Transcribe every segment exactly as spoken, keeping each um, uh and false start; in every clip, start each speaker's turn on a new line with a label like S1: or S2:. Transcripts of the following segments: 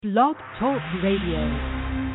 S1: Blog Talk Radio.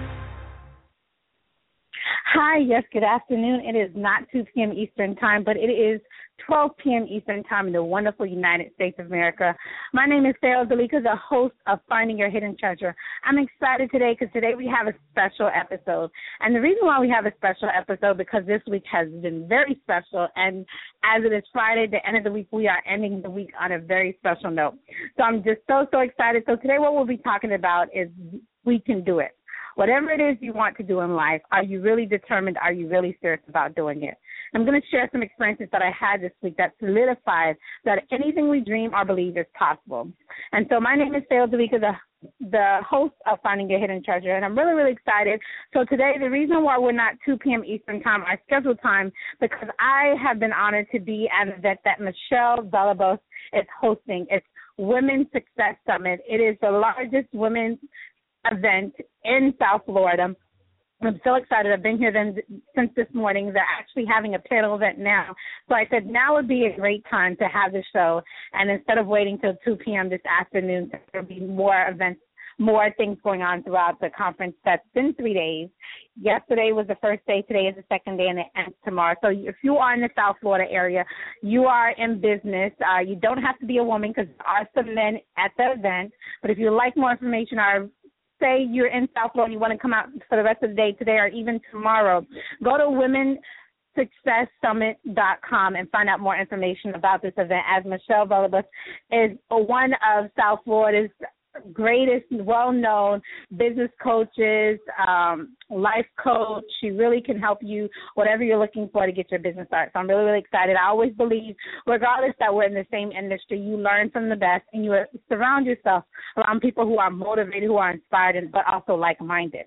S2: Hi, yes, good afternoon. It is not two p.m. Eastern Time, but it is twelve p.m. Eastern Time in the wonderful United States of America. My name is Sarah Delika, the host of Finding Your Hidden Treasure. I'm excited today because today we have a special episode. And the reason why we have a special episode because this week has been very special. And as it is Friday, the end of the week, we are ending the week on a very special note. So I'm just so, so excited. So today what we'll be talking about is we can do it. Whatever it is you want to do in life, are you really determined? Are you really serious about doing it? I'm going to share some experiences that I had this week that solidified that anything we dream or believe is possible. And so my name is Sarah Delika, the, the host of Finding Your Hidden Treasure, and I'm really, really excited. So today, the reason why we're not two p.m. Eastern Time, our scheduled time, because I have been honored to be at an event that Michelle Villalobos is hosting. It's Women's Success Summit. It is the largest women's event in South Florida. I'm so excited. I've been here then, since this morning. They're actually having a panel event now. So I said now would be a great time to have the show. And instead of waiting till two p.m. this afternoon, there'll be more events, more things going on throughout the conference. That's been three days. Yesterday was the first day. Today is the second day, and it ends tomorrow. So if you are in the South Florida area, you are in business. Uh, you don't have to be a woman because there are some men at the event. But if you'd like more information, our say you're in South Florida and you want to come out for the rest of the day today or even tomorrow, go to women success summit dot com and find out more information about this event, as Michelle Villalobos is one of South Florida's greatest, well-known business coaches, um, life coach. She really can help you whatever you're looking for to get your business started. So I'm really, really excited. I always believe, regardless that we're in the same industry, you learn from the best and you surround yourself around people who are motivated, who are inspired, and, but also like-minded.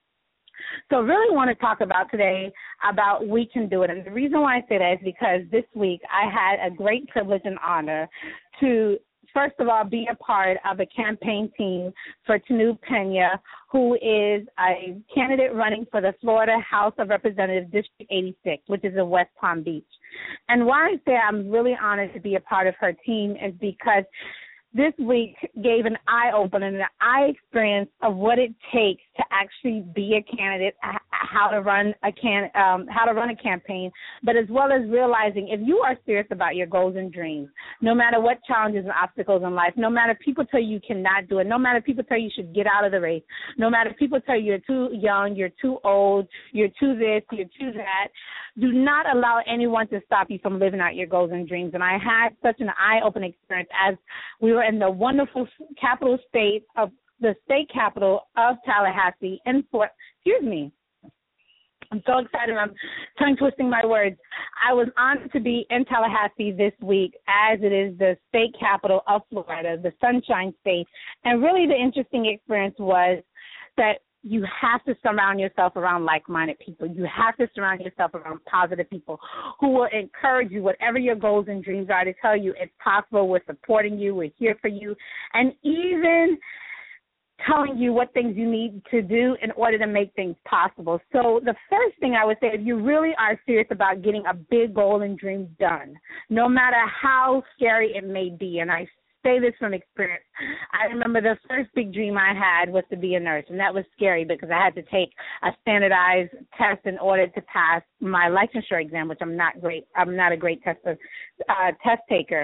S2: So really want to talk about today about we can do it. And the reason why I say that is because this week I had a great privilege and honor to first of all, be a part of a campaign team for Tanu Pena, who is a candidate running for the Florida House of Representatives District eighty-six, which is in West Palm Beach. And why I say I'm really honored to be a part of her team is because this week gave an eye-opener and an eye experience of what it takes to actually be a candidate, how to run a can, um, how to run a campaign, but as well as realizing if you are serious about your goals and dreams, no matter what challenges and obstacles in life, no matter people tell you you cannot do it, no matter people tell you you should get out of the race, no matter people tell you you're too young, you're too old, you're too this, you're too that, do not allow anyone to stop you from living out your goals and dreams. And I had such an eye-opening experience as we were in the wonderful capital state of the state capital of Tallahassee in Fort, excuse me, I'm so excited. I'm tongue twisting my words. I was honored to be in Tallahassee this week as it is the state capital of Florida, the Sunshine State. And really the interesting experience was that you have to surround yourself around like-minded people. You have to surround yourself around positive people who will encourage you, whatever your goals and dreams are, to tell you it's possible, we're supporting you, we're here for you, and even telling you what things you need to do in order to make things possible. So the first thing I would say, if you really are serious about getting a big goal and dream done, no matter how scary it may be, and I say this from experience, I remember the first big dream I had was to be a nurse, and that was scary because I had to take a standardized test in order to pass my licensure exam, which I'm not great. I'm not a great test uh, test taker.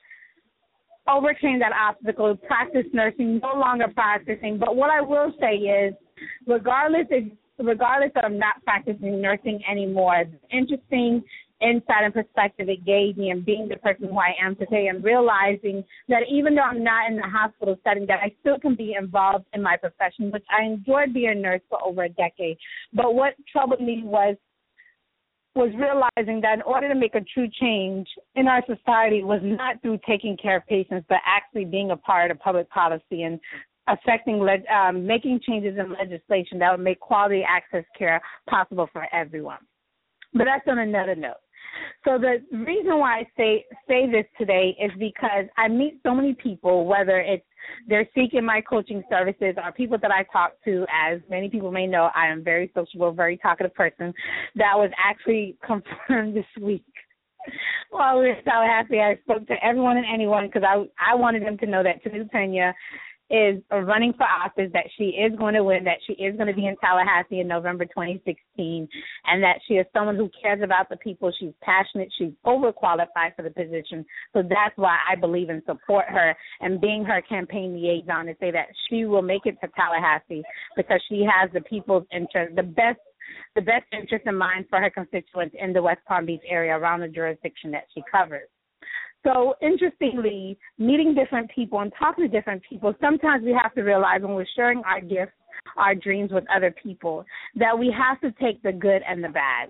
S2: Overcame that obstacle, practiced nursing, no longer practicing. But what I will say is, regardless if, regardless of not practicing nursing anymore, the interesting insight and perspective it gave me and being the person who I am today and realizing that even though I'm not in the hospital setting, that I still can be involved in my profession, which I enjoyed being a nurse for over a decade. But what troubled me was was realizing that in order to make a true change in our society was not through taking care of patients, but actually being a part of public policy and affecting, leg- um, making changes in legislation that would make quality access care possible for everyone. But that's on another note. So the reason why I say say this today is because I meet so many people, whether it's they're seeking my coaching services or people that I talk to. As many people may know, I am a very sociable, very talkative person. That was actually confirmed this week. While we were in Tallahassee, I spoke to everyone and anyone because I, I wanted them to know that Tanu Pena is running for office, that she is going to win, that she is going to be in Tallahassee in November twenty sixteen, and that she is someone who cares about the people. She's passionate. She's overqualified for the position. So that's why I believe and support her and being her campaign liaison to say that she will make it to Tallahassee because she has the people's interest, the best the best interest in mind for her constituents in the West Palm Beach area around the jurisdiction that she covers. So interestingly, meeting different people and talking to different people, sometimes we have to realize when we're sharing our gifts, our dreams with other people, that we have to take the good and the bad.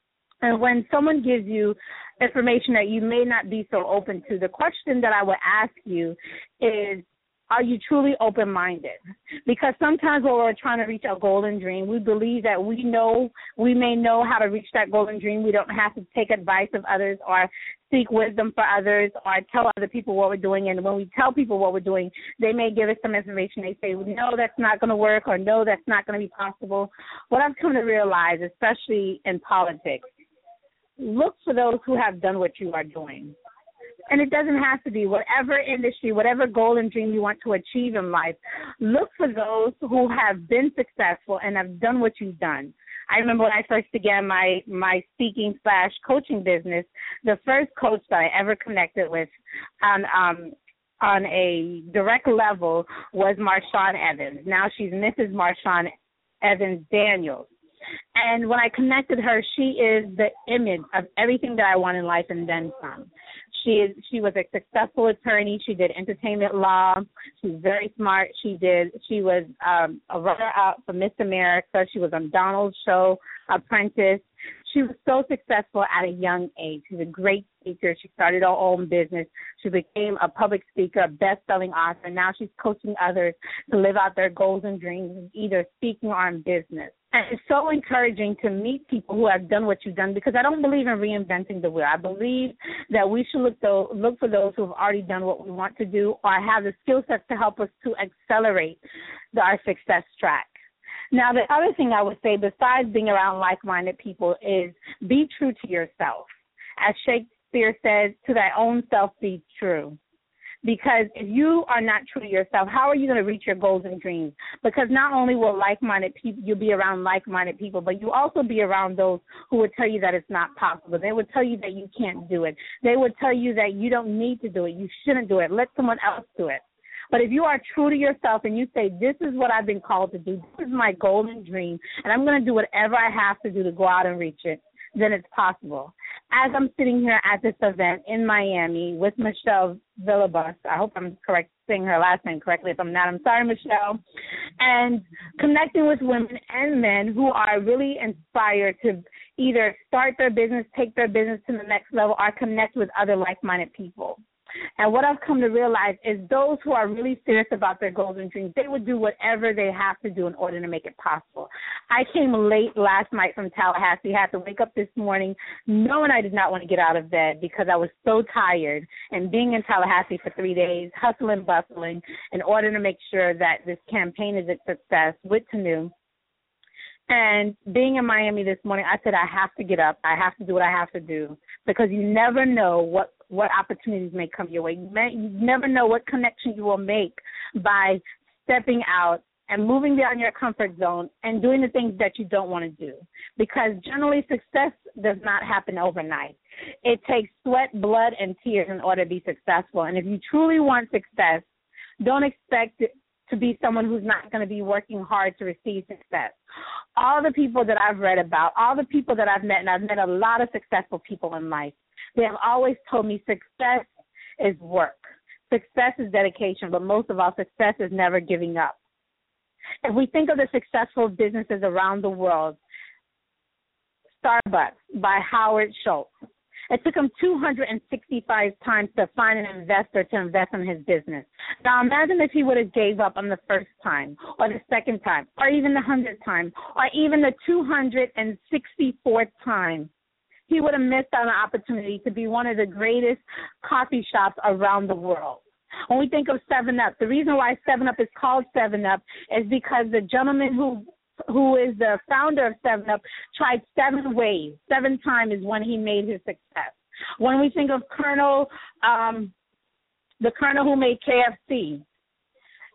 S2: And when someone gives you information that you may not be so open to, the question that I would ask you is, are you truly open-minded? Because sometimes when we're trying to reach our golden dream, we believe that we know, we may know how to reach that golden dream. We don't have to take advice of others or seek wisdom for others or tell other people what we're doing. And when we tell people what we're doing, they may give us some information. They say, no, that's not going to work, or no, that's not going to be possible. What I've come to realize, especially in politics, look for those who have done what you are doing. And it doesn't have to be whatever industry, whatever goal and dream you want to achieve in life. Look for those who have been successful and have done what you've done. I remember when I first began my, my speaking slash coaching business, the first coach that I ever connected with on um, on a direct level was Marshawn Evans. Now she's Missus Marshawn Evans Daniels. And when I connected her, she is the image of everything that I want in life and then some. She is. She was a successful attorney. She did entertainment law. She's very smart. She did. She was um, a runner-up for Miss America. She was on Donald's show, Apprentice. She was so successful at a young age. She's a great speaker. She started her own business. She became a public speaker, a best-selling author. Now she's coaching others to live out their goals and dreams, either speaking or in business. And it's so encouraging to meet people who have done what you've done, because I don't believe in reinventing the wheel. I believe that we should look, though, look for those who have already done what we want to do or have the skill sets to help us to accelerate the, our success track. Now, the other thing I would say, besides being around like-minded people, is be true to yourself. As Shakespeare says, to thy own self be true. Because if you are not true to yourself, how are you going to reach your goals and dreams? Because not only will like-minded people, you'll be around like-minded people, but you also be around those who would tell you that it's not possible. They would tell you that you can't do it. They would tell you that you don't need to do it. You shouldn't do it. Let someone else do it. But if you are true to yourself and you say, this is what I've been called to do, this is my golden dream, and I'm going to do whatever I have to do to go out and reach it, then it's possible. As I'm sitting here at this event in Miami with Michelle Villabus, I hope I'm correct saying her last name correctly. If I'm not, I'm sorry, Michelle. And connecting with women and men who are really inspired to either start their business, take their business to the next level, or connect with other like-minded people. And what I've come to realize is those who are really serious about their goals and dreams, they would do whatever they have to do in order to make it possible. I came late last night from Tallahassee, had to wake up this morning knowing I did not want to get out of bed because I was so tired. And being in Tallahassee for three days, hustling, bustling, in order to make sure that this campaign is a success with Tanu. And being in Miami this morning, I said I have to get up. I have to do what I have to do, because you never know what, what opportunities may come your way. You, may, you never know what connection you will make by stepping out and moving beyond your comfort zone and doing the things that you don't want to do. Because generally success does not happen overnight. It takes sweat, blood, and tears in order to be successful. And if you truly want success, don't expect it to be someone who's not going to be working hard to receive success. All the people that I've read about, all the people that I've met, and I've met a lot of successful people in life, they have always told me success is work. Success is dedication, but most of all, success is never giving up. If we think of the successful businesses around the world, Starbucks by Howard Schultz, it took him two hundred sixty-five times to find an investor to invest in his business. Now imagine if he would have gave up on the first time or the second time or even the hundredth time or even the two hundred sixty-fourth time. He would have missed out on an opportunity to be one of the greatest coffee shops around the world. When we think of seven up, the reason why seven up is called seven up is because the gentleman who who is the founder of seven up, tried seven ways. Seven times is when he made his success. When we think of Colonel, um, the Colonel who made K F C,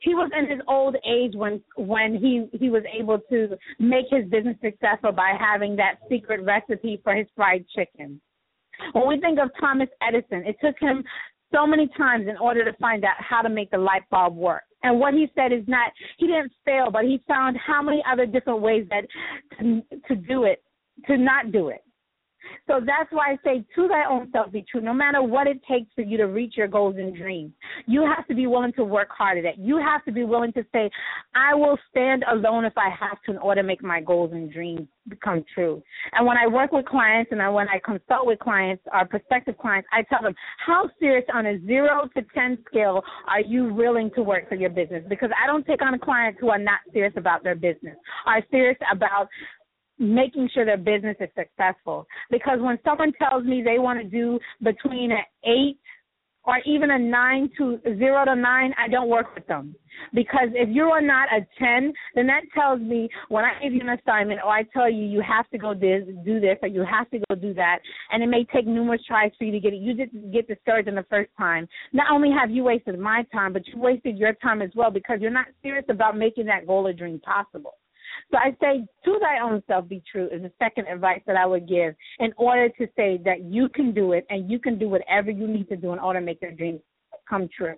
S2: He was in his old age when when he, he was able to make his business successful by having that secret recipe for his fried chicken. When we think of Thomas Edison, it took him so many times in order to find out how to make the light bulb work. And what he said is not, he didn't fail, but he found how many other different ways that to, to do it, to not do it. So that's why I say, to thy own self be true. No matter what it takes for you to reach your goals and dreams, you have to be willing to work hard at it. You have to be willing to say, I will stand alone if I have to in order to make my goals and dreams become true. And when I work with clients and I, when I consult with clients or prospective clients, I tell them, how serious on a zero to ten scale are you willing to work for your business? Because I don't take on clients who are not serious about their business, are serious about making sure their business is successful. Because when someone tells me they want to do between an eight or even a nine to zero to nine, I don't work with them. Because if you are not a ten, then that tells me when I give you an assignment or I tell you you have to go this, do this, or you have to go do that, and it may take numerous tries for you to get it, you didn't get discouraged in the first time. Not only have you wasted my time, but you wasted your time as well because you're not serious about making that goal or dream possible. So I say, to thy own self be true is the second advice that I would give in order to say that you can do it and you can do whatever you need to do in order to make your dreams come true.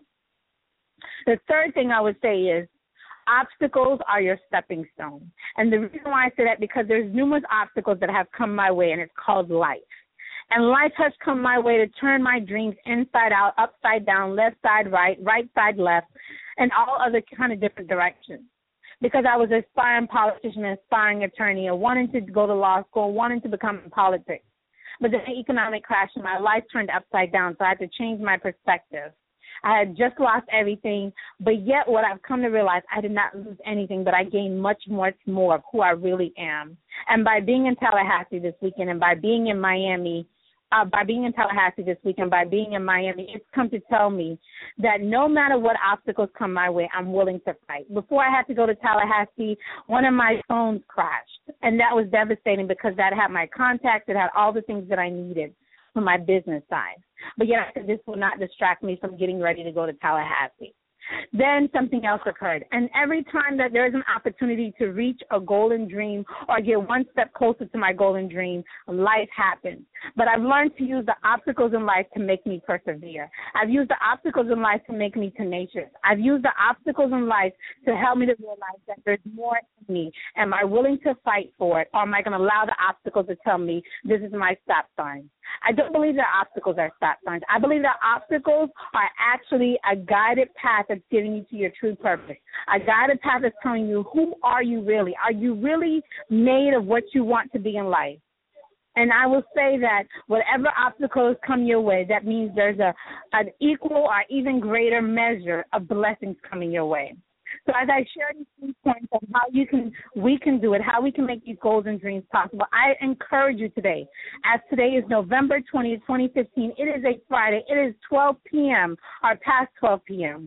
S2: The third thing I would say is obstacles are your stepping stone. And the reason why I say that because there's numerous obstacles that have come my way, and it's called life. And life has come my way to turn my dreams inside out, upside down, left side right, right side left, and all other kind of different directions. Because I was an aspiring politician, an aspiring attorney, and wanting to go to law school, wanting to become in politics. But then the economic crash in my life turned upside down, so I had to change my perspective. I had just lost everything, but yet what I've come to realize, I did not lose anything, but I gained much, much more of who I really am. And by being in Tallahassee this weekend and by being in Miami, Uh, by being in Tallahassee this week and by being in Miami, it's come to tell me that no matter what obstacles come my way, I'm willing to fight. Before I had to go to Tallahassee, one of my phones crashed, and that was devastating because that had my contacts, it had all the things that I needed for my business side. But yet I said this will not distract me from getting ready to go to Tallahassee. Then something else occurred. And every time that there is an opportunity to reach a golden dream or get one step closer to my golden dream, life happens. But I've learned to use the obstacles in life to make me persevere. I've used the obstacles in life to make me tenacious. I've used the obstacles in life to help me to realize that there's more in me. Am I willing to fight for it, or am I going to allow the obstacles to tell me this is my stop sign? I don't believe that obstacles are stop signs. I believe that obstacles are actually a guided path that's getting you to your true purpose. A guided path that's telling you, who are you really? Are you really made of what you want to be in life? And I will say that whatever obstacles come your way, that means there's a an equal or even greater measure of blessings coming your way. So as I share these three points of how you can, we can do it, how we can make these goals and dreams possible, I encourage you today. As today is November twentieth, twenty fifteen, it is a Friday. It is twelve p.m. or past twelve p.m.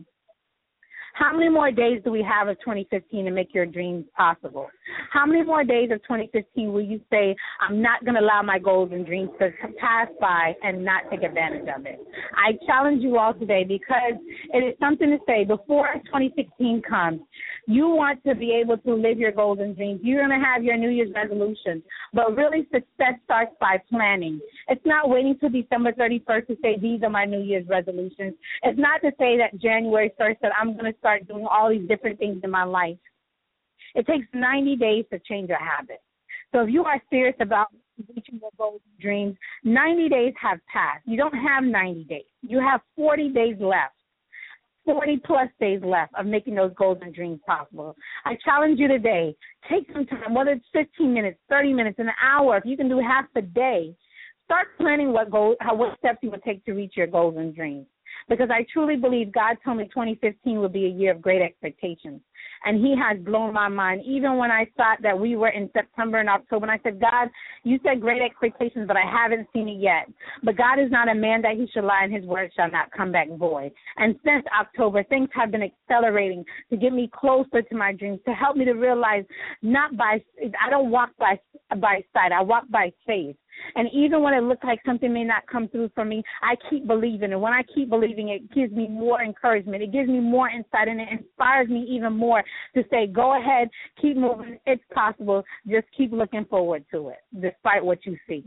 S2: How many more days do we have of twenty fifteen to make your dreams possible? How many more days of twenty fifteen will you say, I'm not going to allow my goals and dreams to pass by and not take advantage of it? I challenge you all today because it is something to say before twenty sixteen comes, you want to be able to live your goals and dreams. You're going to have your New Year's resolutions, but really success starts by planning. It's not waiting till December thirty-first to say these are my New Year's resolutions. It's not to say that January first that I'm going to start doing all these different things in my life. It takes ninety days to change a habit. So if you are serious about reaching your goals and dreams, ninety days have passed. You don't have ninety days. You have forty days left, forty plus days left of making those goals and dreams possible. I challenge you today, take some time, whether it's fifteen minutes, thirty minutes, an hour, if you can do half a day, start planning what goals, how, what steps you would take to reach your goals and dreams. Because I truly believe God told me twenty fifteen would be a year of great expectations. And he has blown my mind. Even when I thought that we were in September and October, and I said, God, you said great expectations, but I haven't seen it yet. But God is not a man that he should lie, and his word shall not come back void. And since October, things have been accelerating to get me closer to my dreams, to help me to realize not by, I don't walk by, by sight, I walk by faith. And even when it looks like something may not come through for me, I keep believing. And when I keep believing, it gives me more encouragement. It gives me more insight, and it inspires me even more to say, go ahead, keep moving. It's possible. Just keep looking forward to it, despite what you see.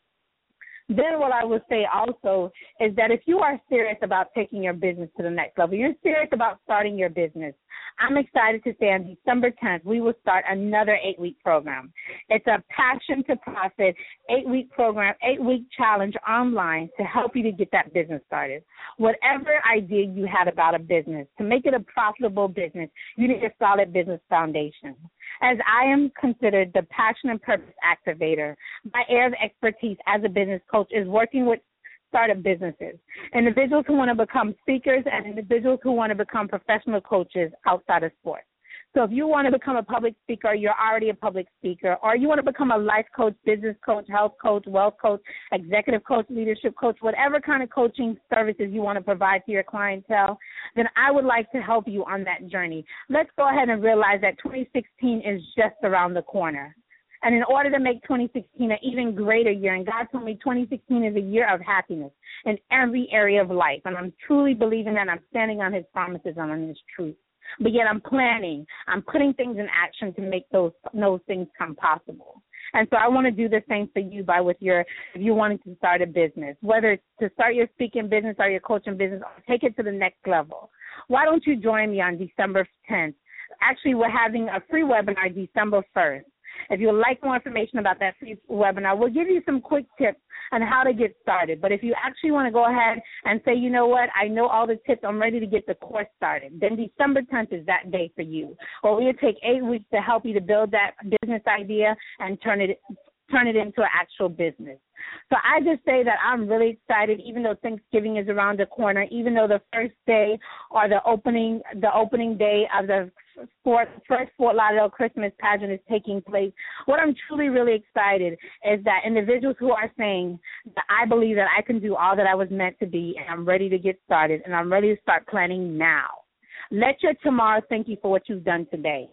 S2: Then what I would say also is that if you are serious about taking your business to the next level, you're serious about starting your business, I'm excited to say on December tenth, we will start another eight-week program. It's a Passion to Profit eight-week program, eight-week challenge online to help you to get that business started. Whatever idea you had about a business, to make it a profitable business, you need a solid business foundation. As I am considered the passion and purpose activator, my area of expertise as a business coach is working with startup businesses, individuals who want to become speakers and individuals who want to become professional coaches outside of sports. So if you want to become a public speaker, you're already a public speaker, or you want to become a life coach, business coach, health coach, wealth coach, executive coach, leadership coach, whatever kind of coaching services you want to provide to your clientele, then I would like to help you on that journey. Let's go ahead and realize that twenty sixteen is just around the corner. And in order to make twenty sixteen an even greater year, and God told me twenty sixteen is a year of happiness in every area of life, and I'm truly believing that. I'm standing on his promises and on his truth. But yet I'm planning. I'm putting things in action to make those those things come possible. And so I want to do the same for you by with your, if you wanted to start a business, whether it's to start your speaking business or your coaching business, or take it to the next level. Why don't you join me on December tenth? Actually, we're having a free webinar December first. If you would like more information about that free webinar, we'll give you some quick tips on how to get started. But if you actually want to go ahead and say, you know what, I know all the tips, I'm ready to get the course started, then December tenth is that day for you. Or we'll take eight weeks to help you to build that business idea and turn it turn it into an actual business. So I just say that I'm really excited, even though Thanksgiving is around the corner, even though the first day or the opening the opening day of the Fort, first Fort Lauderdale Christmas pageant is taking place. What I'm truly really excited is that individuals who are saying that I believe that I can do all that I was meant to be, and I'm ready to get started, and I'm ready to start planning now. Let your tomorrow thank you for what you've done today.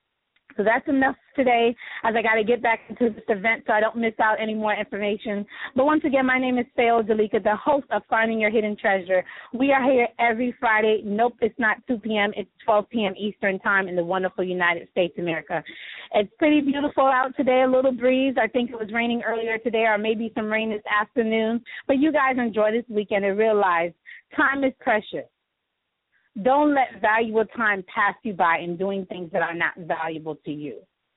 S2: So that's enough today, as I got to get back into this event so I don't miss out any more information. But once again, my name is Fayo Dalika, the host of Finding Your Hidden Treasure. We are here every Friday. Nope, it's not two p.m. It's twelve p.m. Eastern Time in the wonderful United States of America. It's pretty beautiful out today, a little breeze. I think it was raining earlier today, or maybe some rain this afternoon. But you guys enjoy this weekend and realize time is precious. Don't let valuable time pass you by in doing things that are not valuable to you.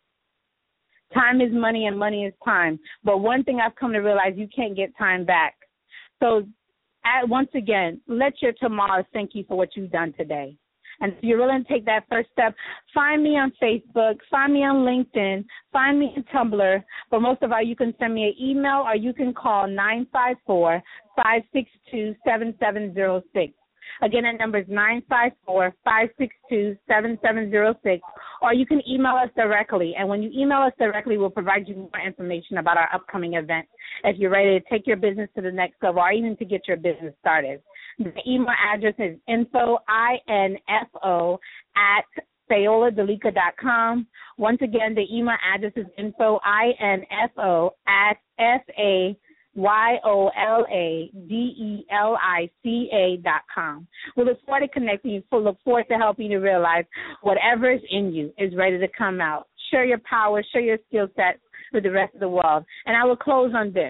S2: Time is money and money is time. But one thing I've come to realize, you can't get time back. So at, once again, let your tomorrow thank you for what you've done today. And if you're willing to take that first step, find me on Facebook, find me on LinkedIn, find me on Tumblr. But most of all, you can send me an email or you can call nine five four, five six two, seven seven zero six. Again, that number is nine five four, five six two, seven seven zero six, or you can email us directly. And when you email us directly, we'll provide you more information about our upcoming events if you're ready to take your business to the next level or even to get your business started. The email address is info, I N F O, at fayola dalika dot com. Once again, the email address is info, I N F O, at F A Y O L A D E L I C A dot com. We look forward to connecting you. We look forward to helping you to realize whatever is in you is ready to come out. Share your power, share your skill sets with the rest of the world. And I will close on this.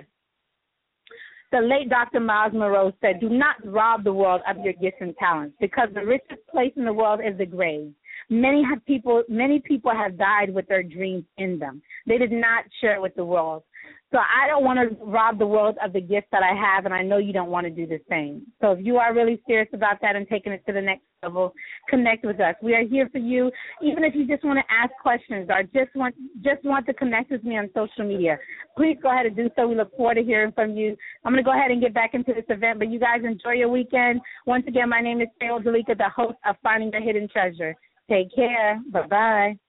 S2: The late Doctor Miles Monroe said, do not rob the world of your gifts and talents, because the richest place in the world is the grave. Many have people, many people have died with their dreams in them. They did not share with the world. So I don't want to rob the world of the gifts that I have, and I know you don't want to do the same. So if you are really serious about that and taking it to the next level, connect with us. We are here for you, even if you just want to ask questions or just want just want to connect with me on social media. Please go ahead and do so. We look forward to hearing from you. I'm going to go ahead and get back into this event, but you guys enjoy your weekend. Once again, my name is Fayo Dalika, the host of Finding Your Hidden Treasure. Take care. Bye-bye.